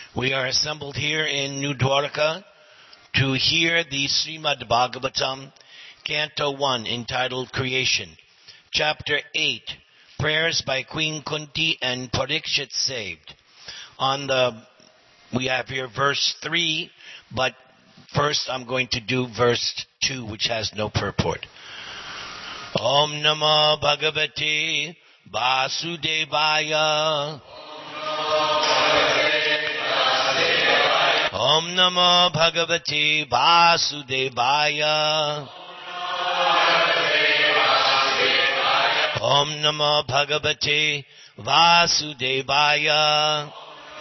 We are assembled here in New Dwarka to hear the Srimad Bhagavatam, Canto 1, entitled Creation. Chapter 8, Prayers by Queen Kunti and Parikshit Saved. We have here verse 3, but first I'm going to do verse 2, which has no purport. Om Namo Bhagavate Vasudevaya. Om Namo Bhagavate Vasudevaya. Om Namo Bhagavate Vasudevaya.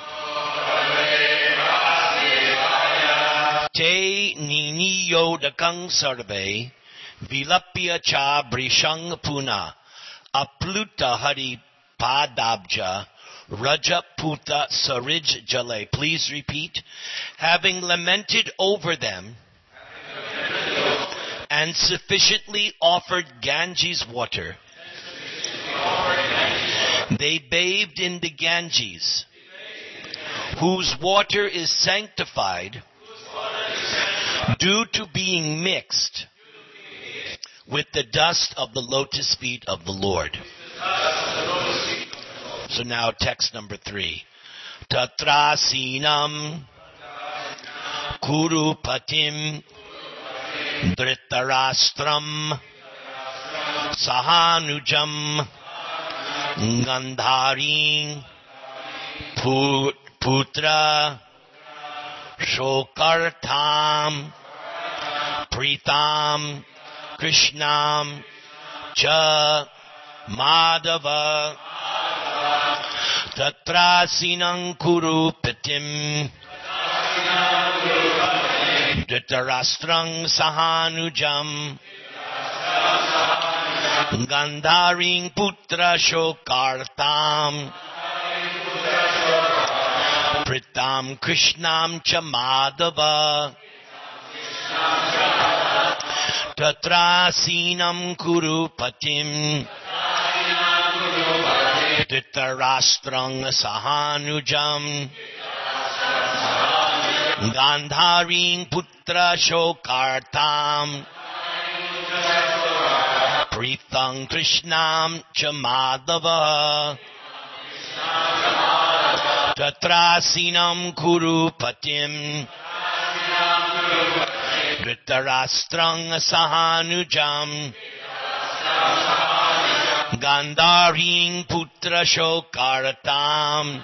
Te niniyodakang sarve vilapya cha brishang puna apluta hari padabja Raja Puta Sarij Jale. Please repeat. Having lamented over them and sufficiently offered Ganges water, they bathed in the Ganges, whose water is sanctified due to being mixed with the dust of the lotus feet of the Lord. So now text number 3. Tatrasinam Kurupatim Dhritarashtam Sahanujam Gandharim Putra Shokartam Pritam Krishnam Cha Madhava Tatrasinam Kurupatim Dhritarashtrang Sahanujam Gandharim Putra Shokartam Pritam Krishnam Cha Madhava Tatrasinam Kurupatim Dhritarashtrang Sahanujam Gandharim Putra Shokartam Pritam Krishnam Cha Madhava Tatrasinam Kurupatim Dhritarashtrang Sahanujam Gandharim Putra Shokartam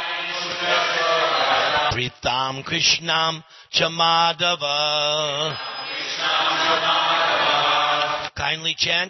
Pritam Krishnam Cha Madhava. Kindly chant.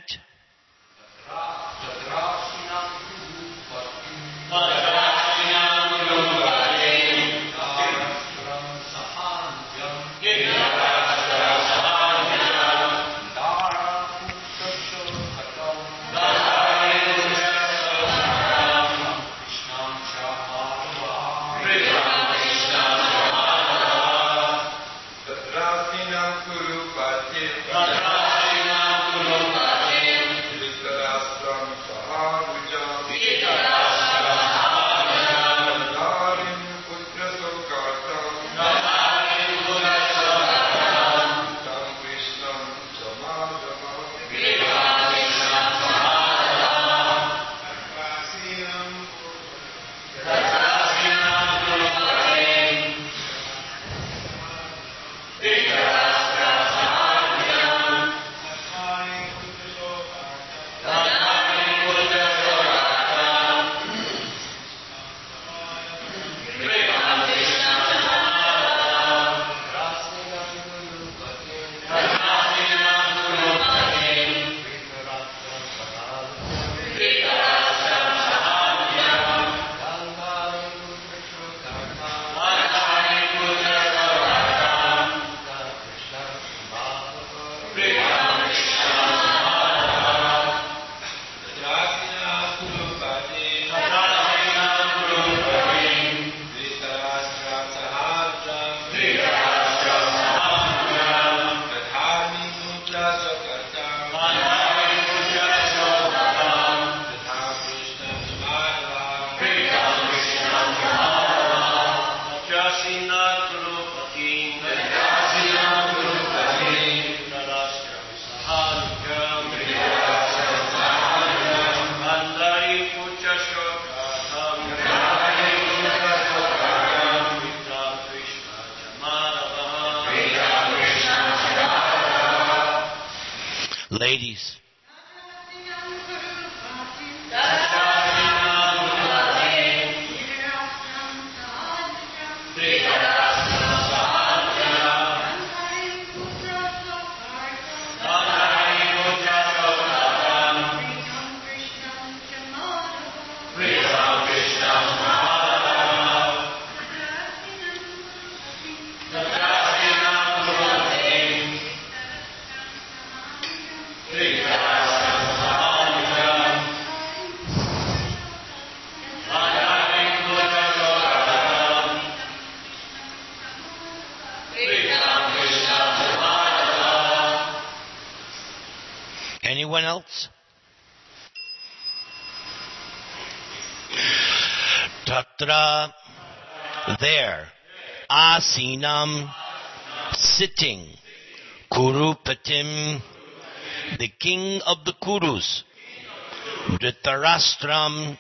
Ladies. Anyone else? Tatra, there, asinam, sitting, Kurupatim, the king of the Kurus, Dhritarashtra,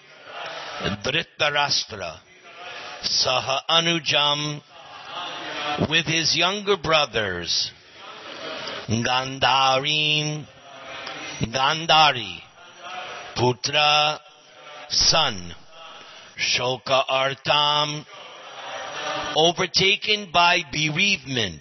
Saha Anujam, with his younger brothers, Gandari, Putra, son, Shoka Artam, overtaken by bereavement,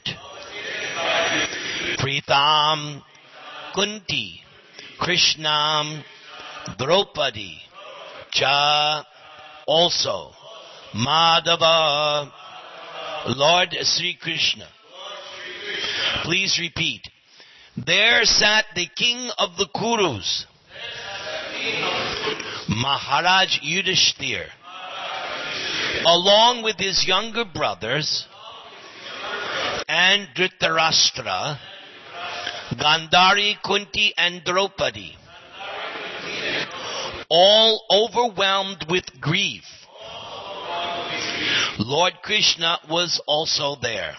Pritham, Kunti, Krishnam, Draupadi, Cha, also, Madhava, Lord Sri Krishna. Please repeat. There sat the king of the Kurus, Maharaj Yudhishthir, along with his younger brothers, and Dhritarashtra, Gandhari, Kunti, and Draupadi, all overwhelmed with grief. Lord Krishna was also there.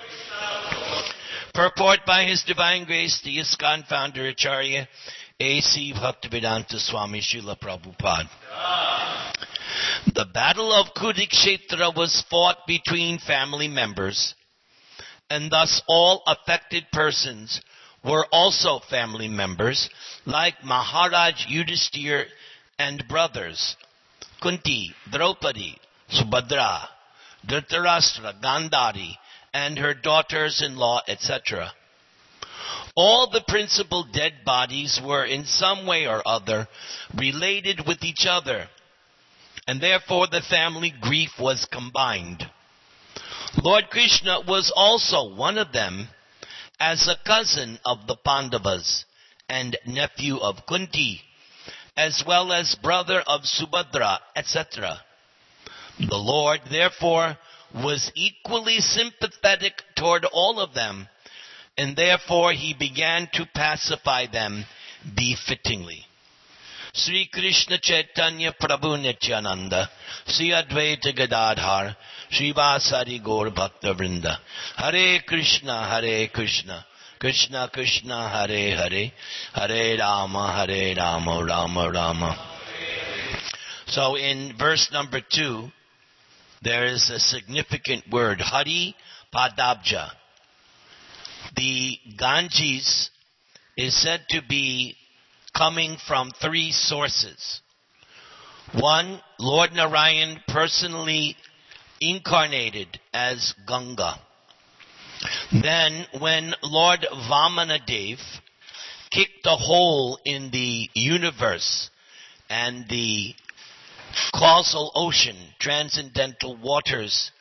Purport by His Divine Grace, the ISKCON founder Acharya A.C. Bhaktivedanta Swami Srila Prabhupada. The Battle of Kurukshetra was fought between family members, and thus all affected persons were also family members, like Maharaj Yudhishthir and brothers, Kunti, Draupadi, Subhadra, Dhritarashtra, Gandhari, and her daughters-in-law, etc. All the principal dead bodies were in some way or other related with each other, and therefore the family grief was combined. Lord Krishna was also one of them, as a cousin of the Pandavas and nephew of Kunti, as well as brother of Subhadra, etc. The Lord, therefore, was equally sympathetic toward all of them, and therefore he began to pacify them befittingly. Sri Krishna Chaitanya Prabhu Nityananda, Sri Advaita Gadadhar, Sri Vasari Gaur Bhakta Vrinda, Hare Krishna, Krishna Krishna, Hare Hare, Hare Rama, Rama Rama. So in verse number 2, there is a significant word, Hari Padabja. The Ganges is said to be coming from 3 sources. One, Lord Narayan personally incarnated as Ganga. Then, when Lord Vamanadev kicked a hole in the universe and the causal ocean, transcendental waters,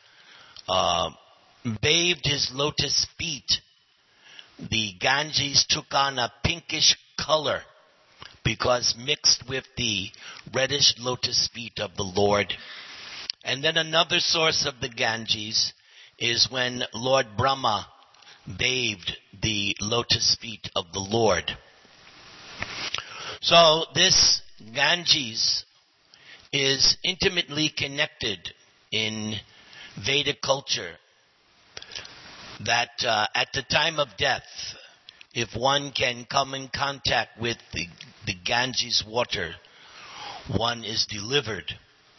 bathed his lotus feet, the Ganges took on a pinkish color because mixed with the reddish lotus feet of the Lord. And then another source of the Ganges is when Lord Brahma bathed the lotus feet of the Lord. So this Ganges is intimately connected in Vedic culture that at the time of death, if one can come in contact with the Ganges water, one is delivered.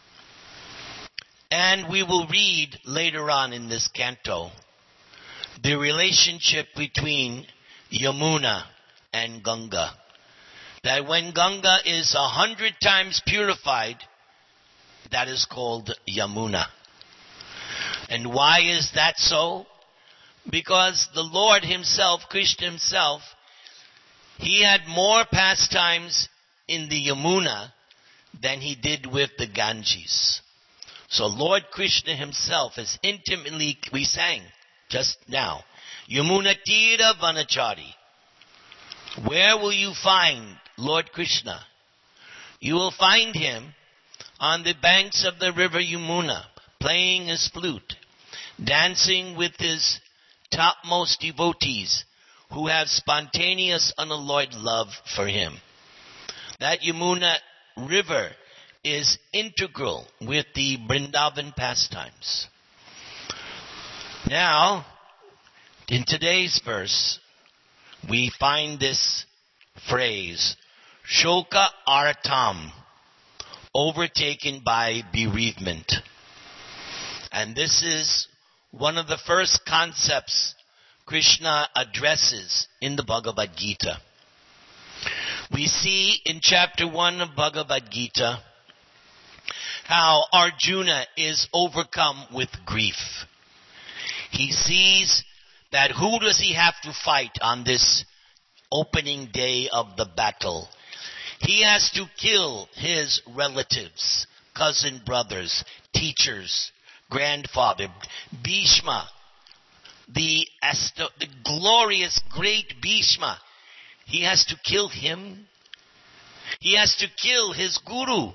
And we will read later on in this canto the relationship between Yamuna and Ganga. That when Ganga is 100 times purified, that is called Yamuna. And why is that so? Because the Lord himself, Krishna himself, he had more pastimes in the Yamuna than he did with the Ganges. So Lord Krishna himself is intimately, we sang just now, Yamuna Tira Vanachari. Where will you find Lord Krishna? You will find him on the banks of the river Yamuna, playing his flute, dancing with his topmost devotees who have spontaneous, unalloyed love for him. That Yamuna river is integral with the Vrindavan pastimes. Now, in today's verse, we find this phrase, Shoka Artam, overtaken by bereavement. And this is one of the first concepts Krishna addresses in the Bhagavad Gita. We see in chapter 1 of Bhagavad Gita how Arjuna is overcome with grief. He sees that who does he have to fight on this opening day of the battle? He has to kill his relatives, cousin brothers, teachers, grandfather, Bhishma, the glorious great Bhishma. He has to kill him. He has to kill his guru.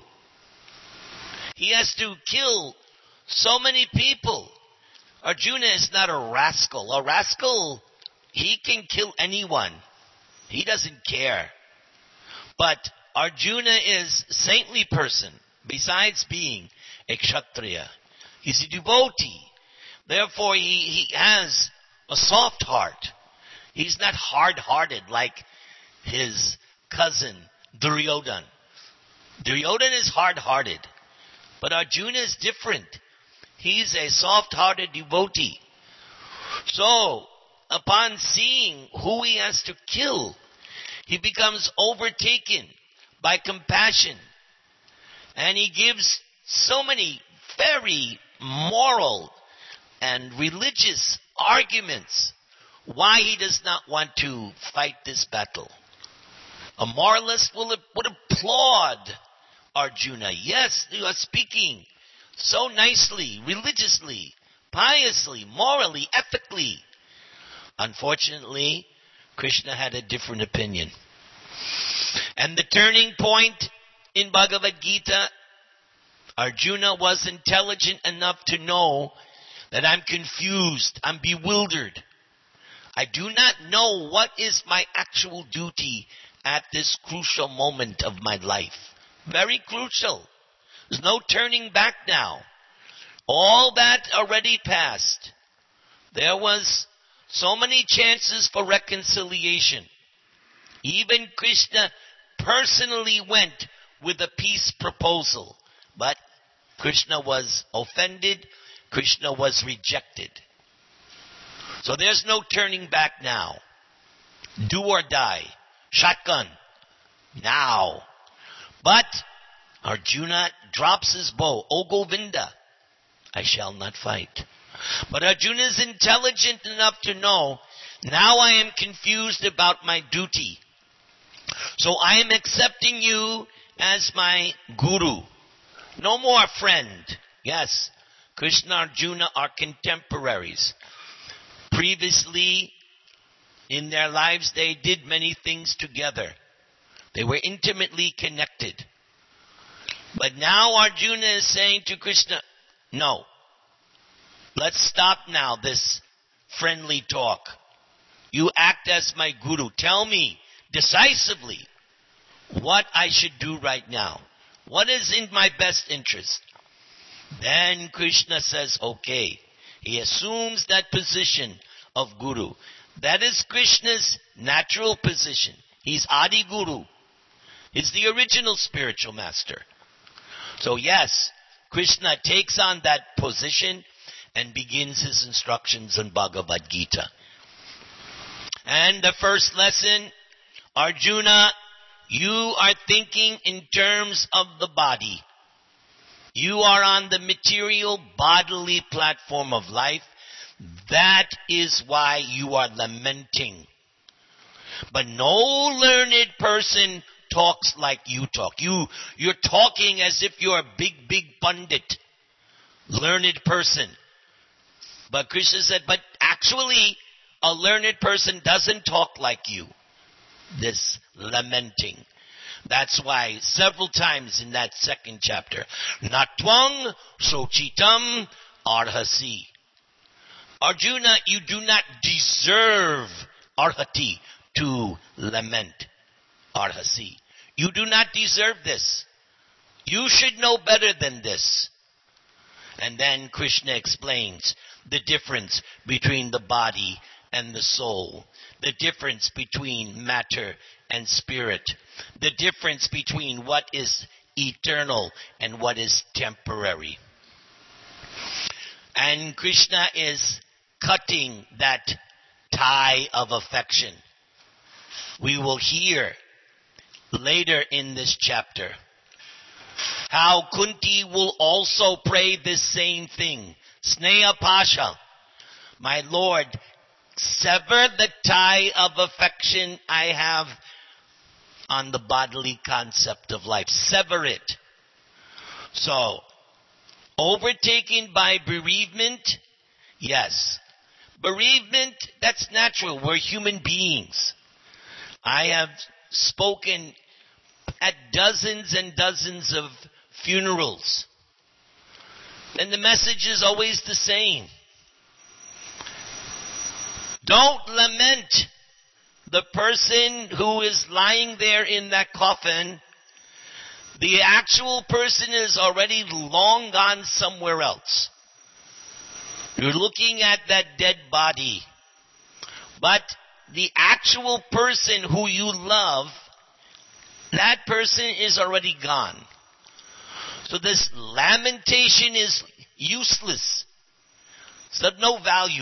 He has to kill so many people. Arjuna is not a rascal. A rascal, he can kill anyone. He doesn't care. But Arjuna is a saintly person, besides being a Kshatriya. He's a devotee. Therefore, he has a soft heart. He's not hard-hearted like his cousin Duryodhana. Duryodhana is hard-hearted. But Arjuna is different. He's a soft-hearted devotee. So, upon seeing who he has to kill, he becomes overtaken by compassion. And he gives so many very moral and religious arguments why he does not want to fight this battle. A moralist would applaud Arjuna. Yes, you are speaking so nicely, religiously, piously, morally, ethically. Unfortunately, Krishna had a different opinion. And the turning point in Bhagavad Gita, Arjuna was intelligent enough to know that I'm confused, I'm bewildered. I do not know what is my actual duty at this crucial moment of my life. Very crucial. There's no turning back now. All that already passed. There was so many chances for reconciliation. Even Krishna personally went with a peace proposal. But Krishna was offended. Krishna was rejected. So there's no turning back now. Do or die. Shotgun. Now. But Arjuna drops his bow. O Govinda, I shall not fight. But Arjuna is intelligent enough to know, now I am confused about my duty. So I am accepting you as my guru. No more friend. Yes, Krishna and Arjuna are contemporaries. Previously, in their lives, they did many things together. They were intimately connected. But now Arjuna is saying to Krishna, no, let's stop now this friendly talk. You act as my guru. Tell me decisively what I should do right now. What is in my best interest? Then Krishna says, okay. He assumes that position of Guru. That is Krishna's natural position. He's Adi Guru. He's the original spiritual master. So yes, Krishna takes on that position and begins his instructions in Bhagavad Gita. And the first lesson, Arjuna, you are thinking in terms of the body. You are on the material bodily platform of life. That is why you are lamenting. But no learned person talks like you talk. You're talking as if you're a big pundit, learned person. But Krishna said, but actually, a learned person doesn't talk like you. This lamenting. That's why several times in that second chapter, Natvang Sochitam Arhasi. Arjuna, you do not deserve Arhati, to lament. Arhasi. You do not deserve this. You should know better than this. And then Krishna explains the difference between the body and the soul, the difference between matter and spirit, the difference between what is eternal and what is temporary. And Krishna is cutting that tie of affection. We will hear later in this chapter how Kunti will also pray this same thing. Sneha Pasha, my Lord, sever the tie of affection I have on the bodily concept of life. Sever it. So, overtaken by bereavement, yes. Bereavement, that's natural. We're human beings. I have spoken at dozens and dozens of funerals. And the message is always the same. Don't lament the person who is lying there in that coffin. The actual person is already long gone somewhere else. You're looking at that dead body. But the actual person who you love, that person is already gone. So this lamentation is useless. It's of no value.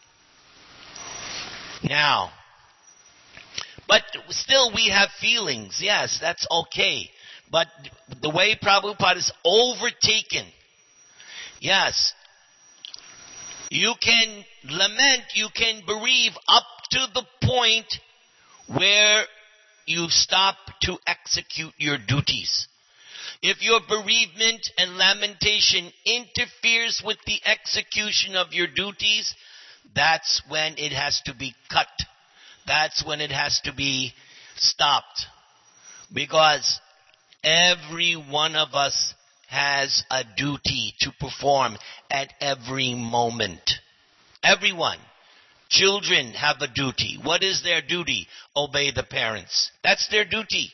Now, but still we have feelings. Yes, that's okay. But the way Prabhupada is overtaken. Yes. You can lament, you can bereave up to the point where you stop to execute your duties. If your bereavement and lamentation interferes with the execution of your duties, that's when it has to be cut. That's when it has to be stopped. Because every one of us has a duty to perform at every moment. Everyone. Children have a duty. What is their duty? Obey the parents. That's their duty.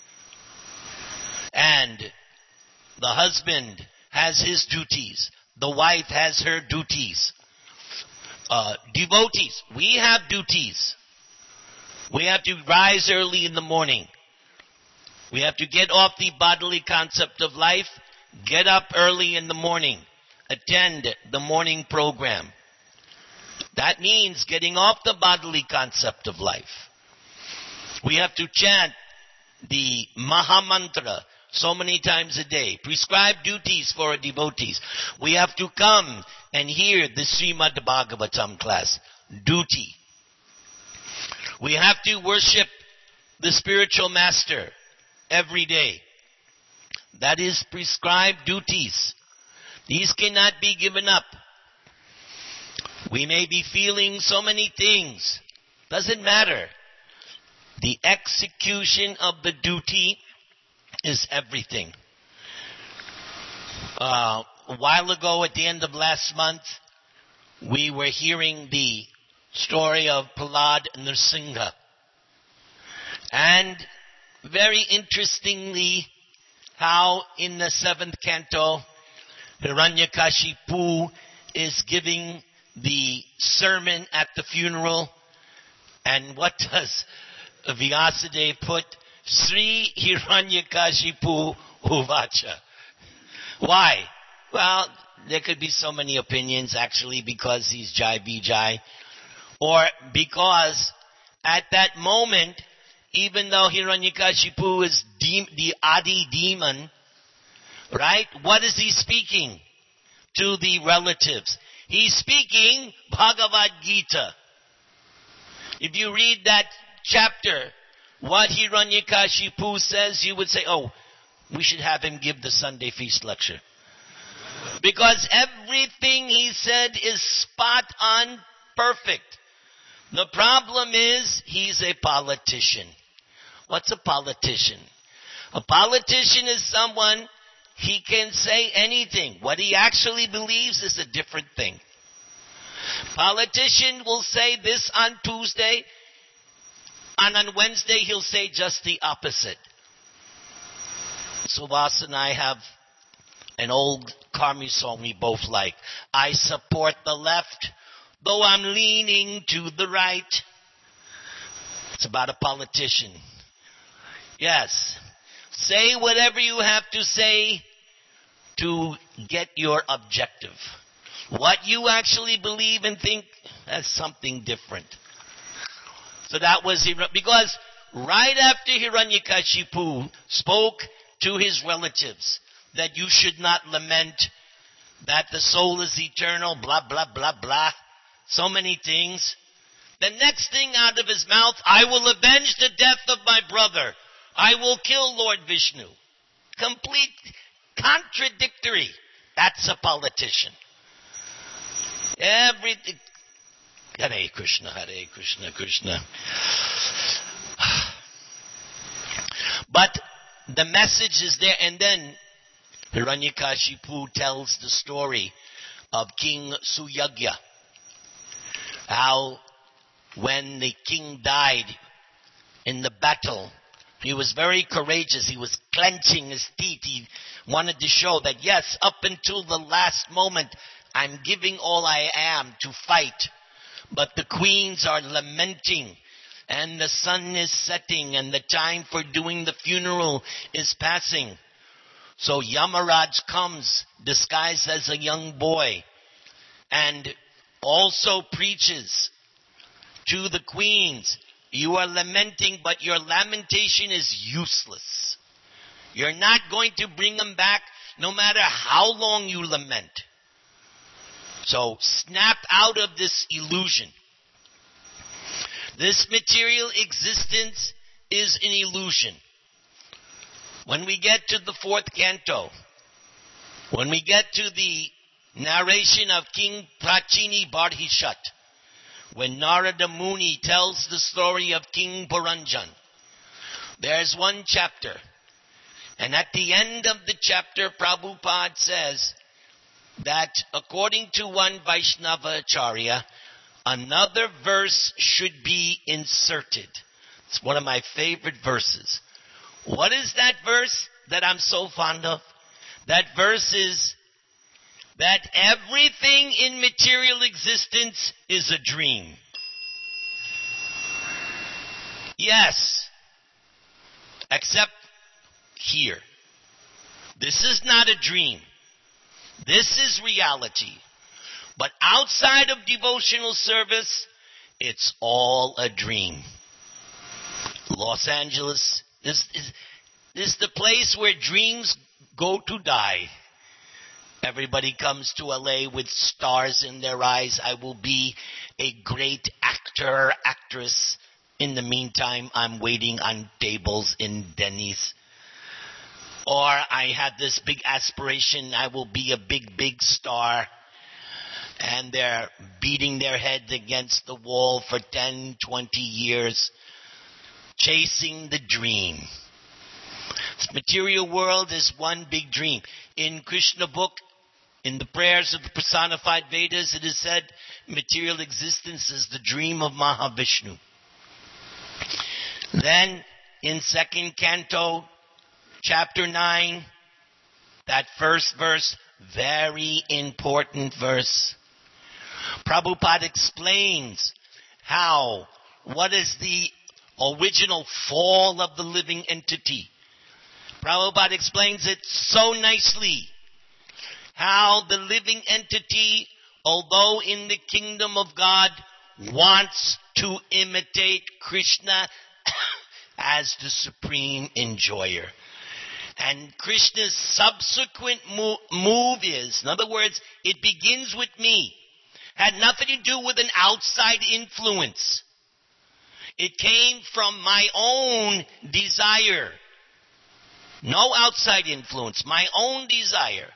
And the husband has his duties. The wife has her duties. Devotees, we have duties. We have to rise early in the morning. We have to get off the bodily concept of life, get up early in the morning, attend the morning program. That means getting off the bodily concept of life. We have to chant the Maha Mantra so many times a day. Prescribed duties for our devotees. We have to come and hear the Srimad Bhagavatam class. Duty. We have to worship the spiritual master every day. That is prescribed duties. These cannot be given up. We may be feeling so many things. Doesn't matter. The execution of the duty is everything. A while ago, at the end of last month, we were hearing the story of Prahlad Nrsimha. And very interestingly, how in the 7th canto, Hiranyakashipu is giving the sermon at the funeral. And what does Vyasadeva put? Sri Hiranyakashipu Uvacha. Why? Well, there could be so many opinions actually, because he's Jai Vijay, or because at that moment, even though Hiranyakashipu is the Adi demon, right? What is he speaking to the relatives? He's speaking Bhagavad Gita. If you read that chapter, what Hiranyakashipu says, you would say, oh, we should have him give the Sunday feast lecture. Because everything he said is spot on, perfect. The problem is, he's a politician. What's a politician? A politician is someone, he can say anything. What he actually believes is a different thing. Politician will say this on Tuesday, and on Wednesday he'll say just the opposite. Subhas and I have an old Karmi song we both like. I support the left, though I'm leaning to the right. It's about a politician. Yes. Say whatever you have to say to get your objective. What you actually believe and think, that's something different. So that was, because right after Hiranyakashipu spoke to his relatives that you should not lament, that the soul is eternal, blah, blah, blah, blah, so many things. The next thing out of his mouth, I will avenge the death of my brother. I will kill Lord Vishnu. Complete contradictory. That's a politician. Everything. Hare Krishna, Hare Krishna, Krishna. But the message is there, and then Hiranyakashipu tells the story of King Suyagya. How when the king died in the battle, he was very courageous. He was clenching his teeth. He wanted to show that, yes, up until the last moment, I'm giving all I am to fight. But the queens are lamenting, and the sun is setting, and the time for doing the funeral is passing. So Yamaraj comes, disguised as a young boy, and also preaches to the queens, you are lamenting, but your lamentation is useless. You're not going to bring them back no matter how long you lament. So snap out of this illusion. This material existence is an illusion. When we get to the 4th canto, when we get to the narration of King Prachini Bardhishat, when Narada Muni tells the story of King Puranjan, there's one chapter, and at the end of the chapter, Prabhupada says that according to one Vaishnava Acharya, another verse should be inserted. It's one of my favorite verses. What is that verse that I'm so fond of? That verse is that everything in material existence is a dream. Yes, except here. This is not a dream. This is reality. But outside of devotional service, it's all a dream. Los Angeles is the place where dreams go to die. Everybody comes to LA with stars in their eyes. I will be a great actor, actress. In the meantime, I'm waiting on tables in Denny's. Or I had this big aspiration, I will be a big, big star. And they're beating their heads against the wall for 10, 20 years, chasing the dream. This material world is one big dream. In Krishna book, in the prayers of the personified Vedas, it is said, material existence is the dream of Mahavishnu. Then, in 2nd canto, chapter 9, that first verse, Very important verse. Prabhupada explains what is the original fall of the living entity. Prabhupada explains it so nicely. How the living entity, although in the kingdom of God, wants to imitate Krishna as the supreme enjoyer. And Krishna's subsequent move is, in other words, it begins with me. Had nothing to do with an outside influence. It came from my own desire. No outside influence, my own desire.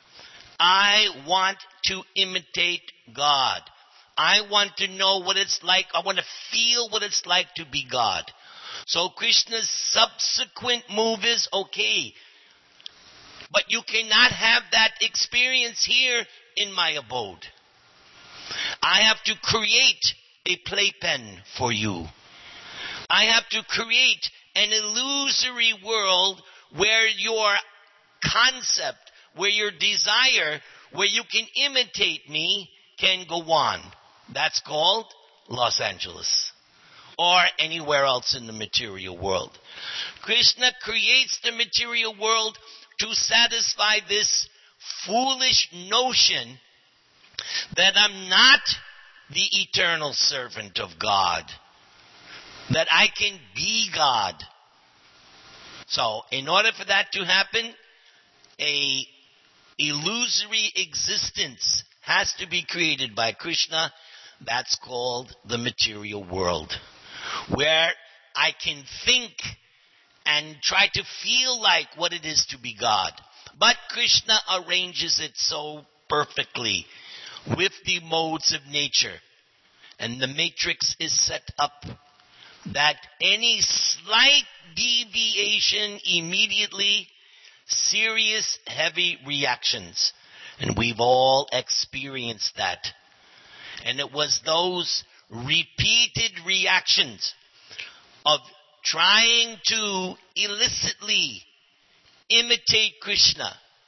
I want to imitate God. I want to know what it's like. I want to feel what it's like to be God. So Krishna's subsequent move is, okay, but you cannot have that experience here in my abode. I have to create a playpen for you. I have to create an illusory world where your concept, where your desire, where you can imitate me, can go on. That's called Los Angeles. Or anywhere else in the material world. Krishna creates the material world to satisfy this foolish notion that I'm not the eternal servant of God. That I can be God. So, in order for that to happen, a illusory existence has to be created by Krishna. That's called the material world. Where I can think and try to feel like what it is to be God. But Krishna arranges it so perfectly with the modes of nature. And the matrix is set up that any slight deviation immediately, serious, heavy reactions. And we've all experienced that. And it was those repeated reactions of trying to illicitly imitate Krishna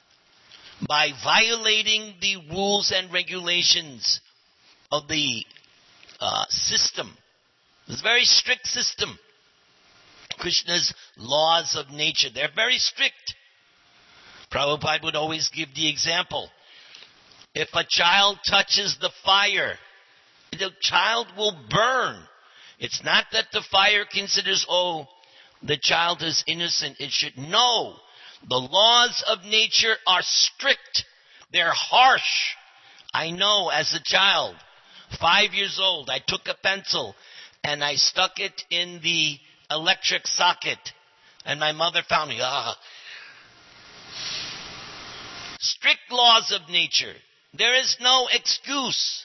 by violating the rules and regulations of the system. It's a very strict system. Krishna's laws of nature, they're very strict. Prabhupada would always give the example. If a child touches the fire, the child will burn. It's not that the fire considers, the child is innocent. It should know. The laws of nature are strict. They're harsh. I know as a child, 5 years old, I took a pencil and I stuck it in the electric socket. And my mother found me. Strict laws of nature. There is no excuse.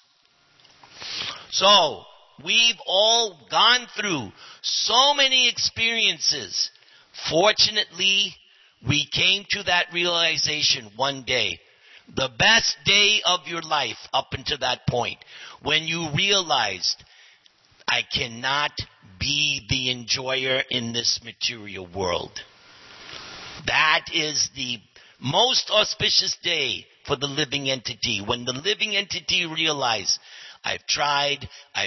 So, we've all gone through so many experiences. Fortunately, we came to that realization one day. The best day of your life up until that point. When you realized, I cannot be the enjoyer in this material world. That is the most auspicious day for the living entity. When the living entity realizes, I've tried, I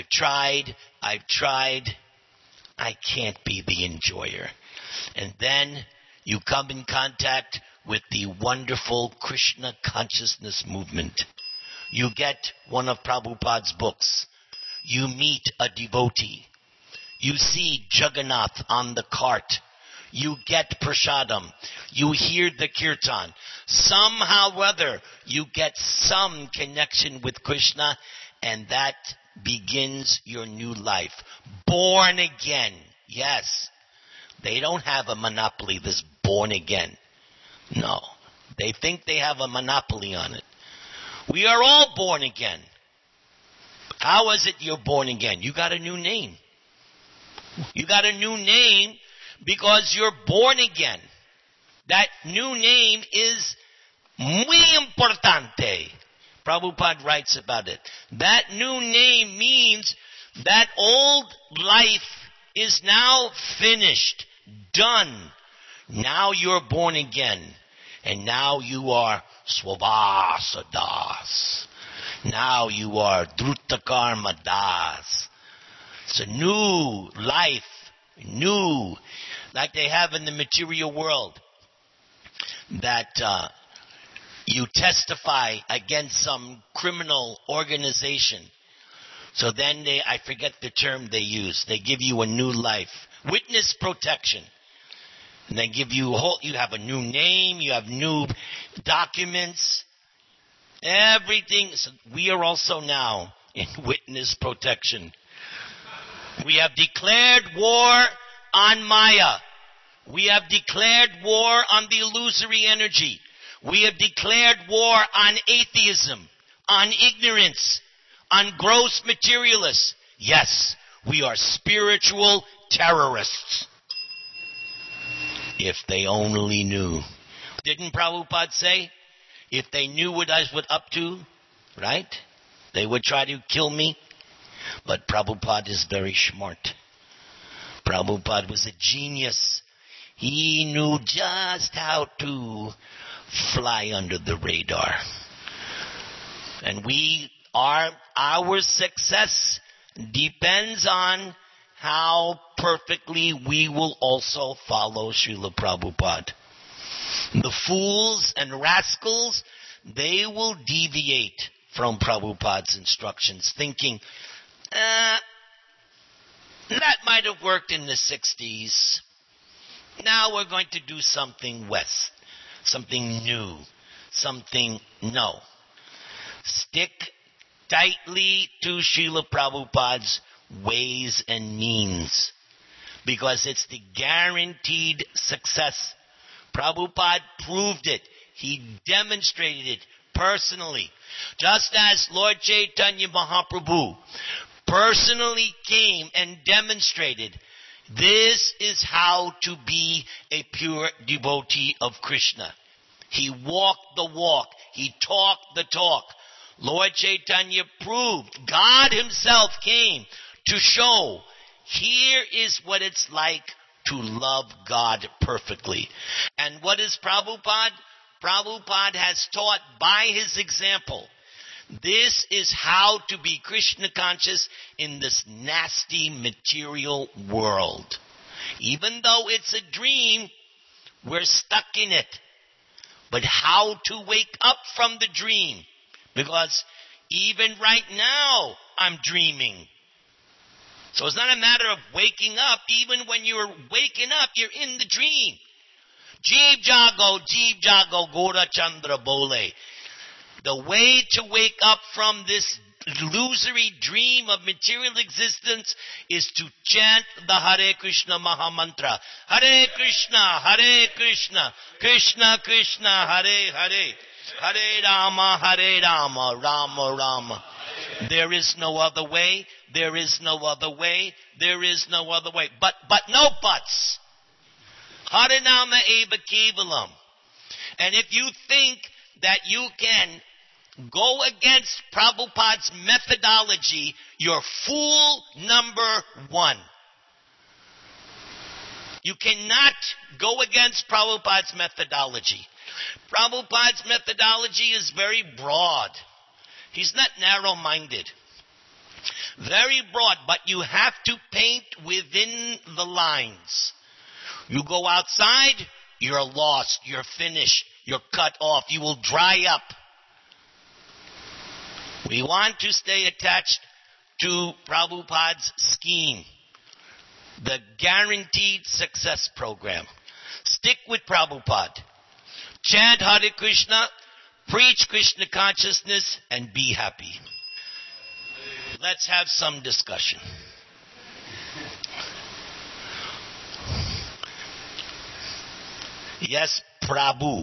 can't be the enjoyer. And then you come in contact with the wonderful Krishna consciousness movement. You get one of Prabhupada's books. You meet a devotee. You see Jagannath on the cart. You get prasadam. You hear the kirtan. Somehow or other, you get some connection with Krishna, and that begins your new life. Born again. Yes. They don't have a monopoly, this born again. No. They think they have a monopoly on it. We are all born again. How is it you're born again? You got a new name. You got a new name because you're born again. That new name is muy importante. Prabhupada writes about it. That new name means that old life is now finished, done. Now you're born again. And now you are Swabhasa Das. Now you are Drutakarma Das. It's a new life, new, like they have in the material world, that you testify against some criminal organization. So then I forget the term they use. They give you a new life. Witness protection. And they give you you have a new name, you have new documents, everything. So we are also now in witness protection. We have declared war on Maya. We have declared war on the illusory energy. We have declared war on atheism, on ignorance, on gross materialists. Yes, we are spiritual terrorists. If they only knew. Didn't Prabhupada say, if they knew what I was up to, right, they would try to kill me? But Prabhupada is very smart. Prabhupada was a genius. He knew just how to fly under the radar. And our success depends on how perfectly we will also follow Srila Prabhupada. The fools and rascals, they will deviate from Prabhupada's instructions, thinking, that might have worked in the 60s. Now we're going to do something west, something new, no. Stick tightly to Srila Prabhupada's ways and means, because it's the guaranteed success. Prabhupada proved it. He demonstrated it personally. Just as Lord Chaitanya Mahaprabhu personally came and demonstrated, this is how to be a pure devotee of Krishna. He walked the walk. He talked the talk. Lord Chaitanya proved. God himself came to show, here is what it's like to love God perfectly. And what is Prabhupada? Prabhupada has taught by his example. This is how to be Krishna conscious in this nasty material world. Even though it's a dream, we're stuck in it. But how to wake up from the dream? Because even right now, I'm dreaming. So it's not a matter of waking up. Even when you're waking up, you're in the dream. Jeev jago, Gora Chandra Bole. The way to wake up from this illusory dream of material existence is to chant the Hare Krishna Maha Mantra. Hare Krishna, Krishna Krishna, Hare Hare, Hare Rama, Rama Rama. There is no other way. There is no other way. There is no other way. But no buts. Harinama eva kevalam. And if you think that you can go against Prabhupada's methodology, you're fool number one. You cannot go against Prabhupada's methodology. Prabhupada's methodology is very broad. He's not narrow-minded. Very broad, but you have to paint within the lines. You go outside, you're lost, you're finished, you're cut off, you will dry up. We want to stay attached to Prabhupada's scheme, the guaranteed success program. Stick with Prabhupada. Chant Hare Krishna, preach Krishna consciousness, and be happy. Let's have some discussion. Yes, Prabhu. You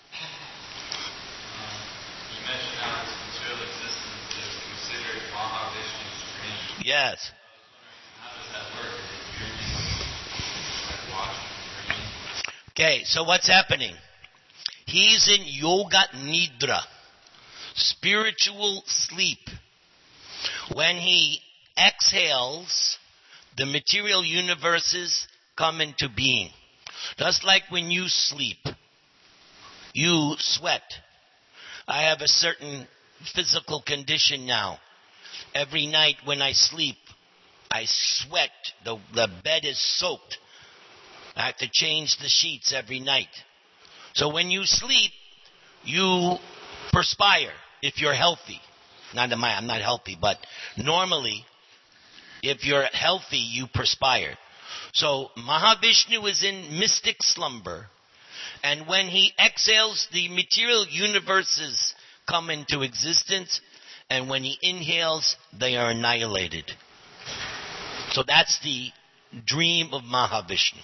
mentioned how this material existence is considered Mahavishnu's dream. Yes. How does that work? Is it dreaming, like watching dreaming? Okay, so what's happening? He's in yoga nidra, spiritual sleep. When he exhales, the material universes come into being. Just like when you sleep, you sweat. I have a certain physical condition now. Every night when I sleep, I sweat. The bed is soaked. I have to change the sheets every night. So when you sleep, you perspire if you're healthy. I'm not healthy, but normally, if you're healthy, you perspire. So Mahavishnu is in mystic slumber, and when he exhales, the material universes come into existence, and when he inhales, they are annihilated. So that's the dream of Mahavishnu.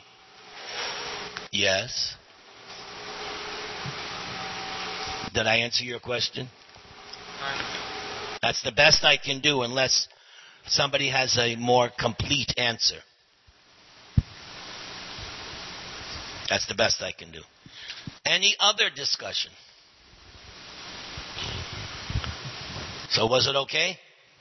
Yes? Did I answer your question? That's the best I can do unless somebody has a more complete answer. That's the best I can do. Any other discussion? So was it okay?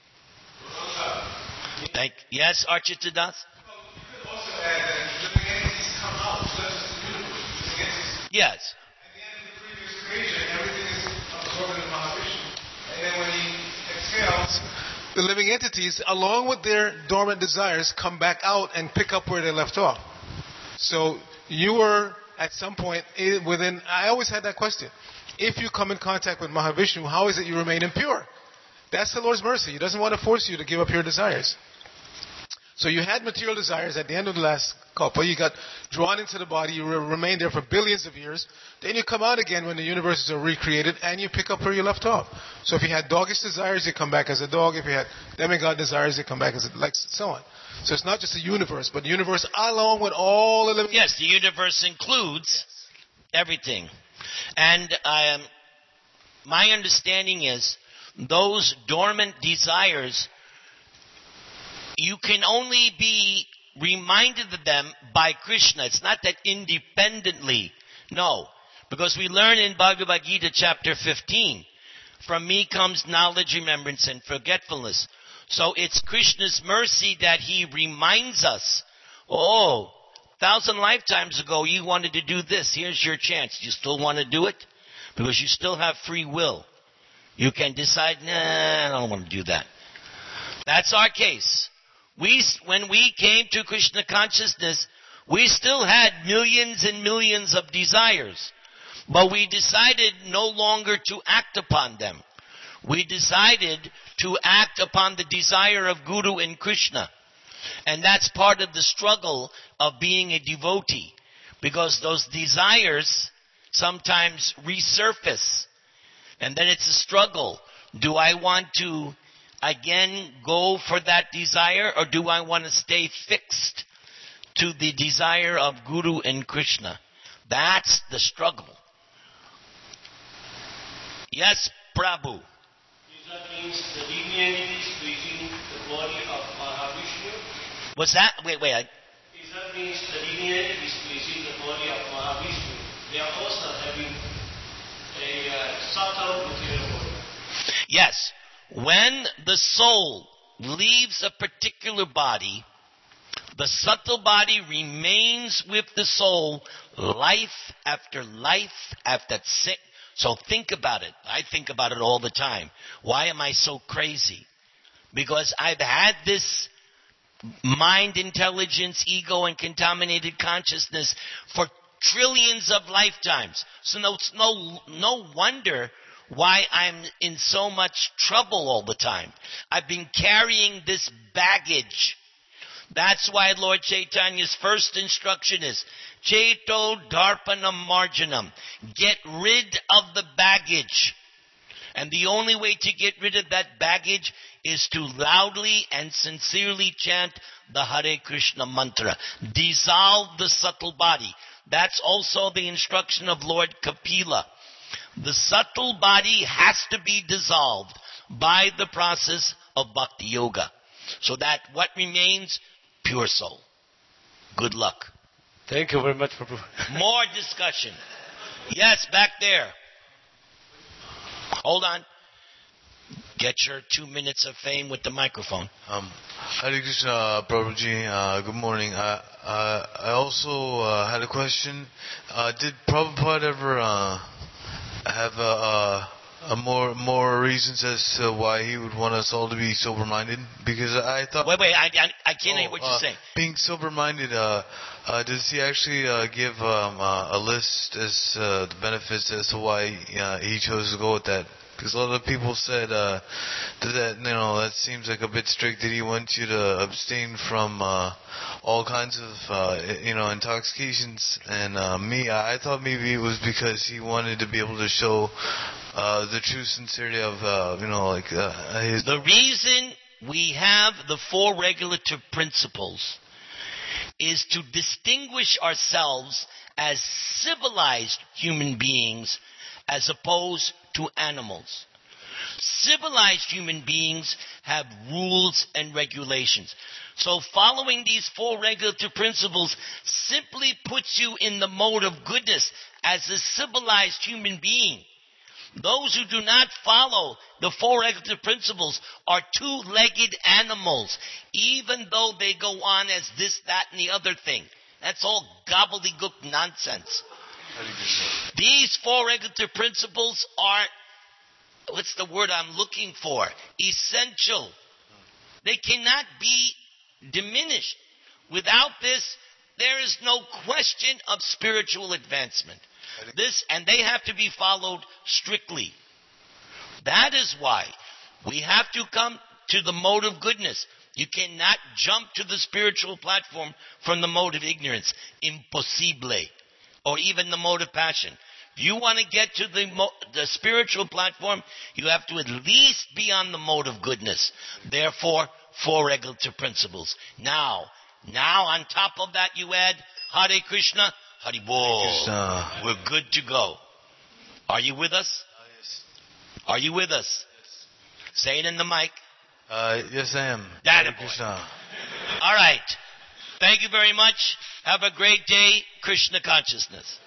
Yes, Archita Das? You could also add that living entities come out, such as the universe. Living entities. Yes. At the end of the previous creation, everything is absorbed in Mahavishnu. And then when he exhales, the living entities, along with their dormant desires, come back out and pick up where they left off. So you were at some point within. I always had that question. If you come in contact with Mahavishnu, how is it you remain impure? That's the Lord's mercy. He doesn't want to force you to give up your desires. So you had material desires at the end of the last kalpa. You got drawn into the body. You remained there for billions of years. Then you come out again when the universes are recreated, and you pick up where you left off. So if you had doggish desires, you come back as a dog. If you had demigod desires, you come back as a, like so on. So it's not just the universe, but the universe along with all the living. Yes, the universe includes everything. And my understanding is those dormant desires, you can only be reminded of them by Krishna. It's not that independently. No. Because we learn in Bhagavad Gita chapter 15, from me comes knowledge, remembrance, and forgetfulness. So it's Krishna's mercy that he reminds us, 1,000 lifetimes ago you wanted to do this. Here's your chance. You still want to do it? Because you still have free will. You can decide, I don't want to do that. That's our case. When we came to Krishna consciousness, we still had millions and millions of desires. But we decided no longer to act upon them. We decided to act upon the desire of Guru and Krishna. And that's part of the struggle of being a devotee. Because those desires sometimes resurface. And then it's a struggle. Do I want to again go for that desire, or do I want to stay fixed to the desire of Guru and Krishna? That's the struggle. Yes, Prabhu. That means the deity is pleasing the body of Mahavishnu. What's that? Wait. That means the deity is pleasing the body of Mahavishnu. They are also having a subtle material body. Yes. When the soul leaves a particular body, the subtle body remains with the soul life after life after sick. So think about it. I think about it all the time. Why am I so crazy? Because I've had this mind, intelligence, ego, and contaminated consciousness for trillions of lifetimes. So it's no wonder why I'm in so much trouble all the time. I've been carrying this baggage. That's why Lord Chaitanya's first instruction is, Chaito Darpanam Marjanam. Get rid of the baggage. And the only way to get rid of that baggage is to loudly and sincerely chant the Hare Krishna mantra. Dissolve the subtle body. That's also the instruction of Lord Kapila. The subtle body has to be dissolved by the process of Bhakti Yoga. So that what remains? Pure soul. Good luck. Thank you very much for... More discussion. Yes, back there. Hold on. Get your 2 minutes of fame with the microphone. Hare Krishna, Prabhuji. Good morning. I also had a question. Did Prabhupada ever have more reasons as to why he would want us all to be sober-minded? Because I thought... Wait, I can't hear what you're saying. Being sober-minded, does he actually give a list as the benefits as to why he chose to go with that? Because a lot of people said that seems like a bit strict. That he wants you to abstain from all kinds of intoxications. And I thought maybe it was because he wanted to be able to show the true sincerity of his. The reason we have the 4 regulative principles is to distinguish ourselves as civilized human beings as opposed to animals. Civilized human beings have rules and regulations. So following these 4 regulative principles simply puts you in the mode of goodness as a civilized human being. Those who do not follow the 4 regulative principles are 2-legged animals, even though they go on as this, that, and the other thing. That's all gobbledygook nonsense. These 4 regulative principles are, what's the word I'm looking for? Essential. They cannot be diminished. Without this, there is no question of spiritual advancement. And they have to be followed strictly. That is why we have to come to the mode of goodness. You cannot jump to the spiritual platform from the mode of ignorance. Impossible. Or even the mode of passion. If you want to get to the spiritual platform, you have to at least be on the mode of goodness. Therefore, 4 regulative principles. Now on top of that you add Hare Krishna, Hari Bol. We're good to go. Are you with us? Yes. Are you with us? Yes. Say it in the mic. Yes, I am. That Hare Krishna. All right. Thank you very much. Have a great day. Krishna consciousness.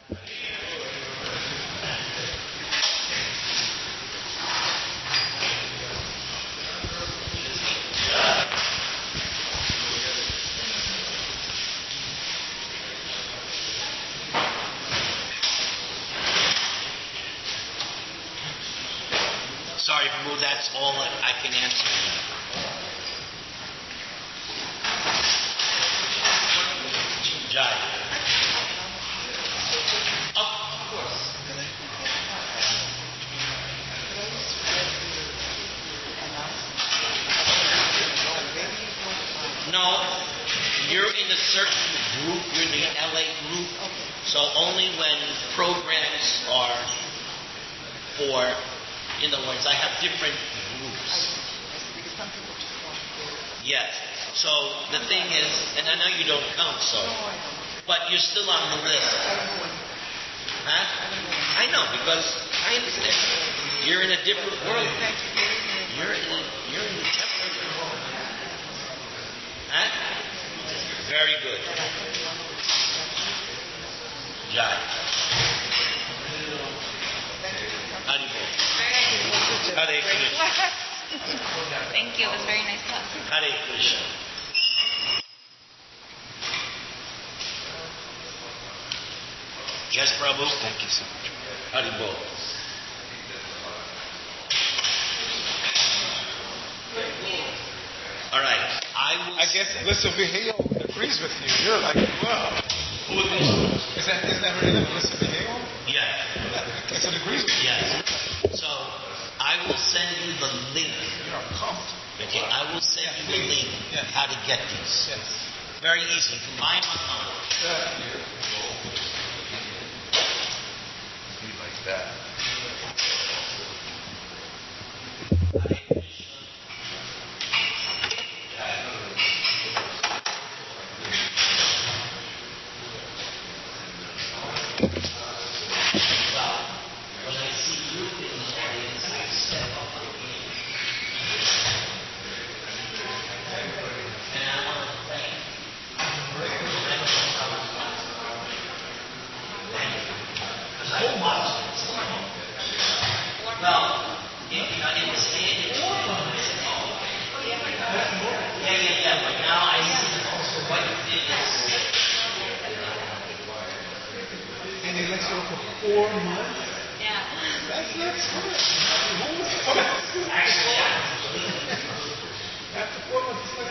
Sorry, Prabhu, that's all I can answer. Jai. Of course. No, you're in a certain group, you're in the LA group, so only when programs are for, in other words, I have different groups. Yes. So the thing is, and I know you don't come, so, but you're still on the list. Huh? I know, because I understand. You're in a different world. You're in the temporary world. Huh? Very good. Jai. Hare Krishna. Thank you. It was very nice talk. Hare Krishna. Yes, Prabhu. Thank you so much. Hari Bol. All right. I guess Melissa Vigeo agrees with you. You're like, wow. Who agrees? Isn't that her name, Melissa Vigeo? Yeah. I guess it agrees with you. Yes. So I will send you the link. You're pumped. Okay, I will send you the link how to get these. Yes. Very easy. You can buy them online. Be like that. When I see you in the audience, I step up on the game. And I want to thank you. Because I watched it. Well, it was yeah, but now I see what you did is. And he lets you for 4 months? Yeah. That's not smart. After 4 months, it's not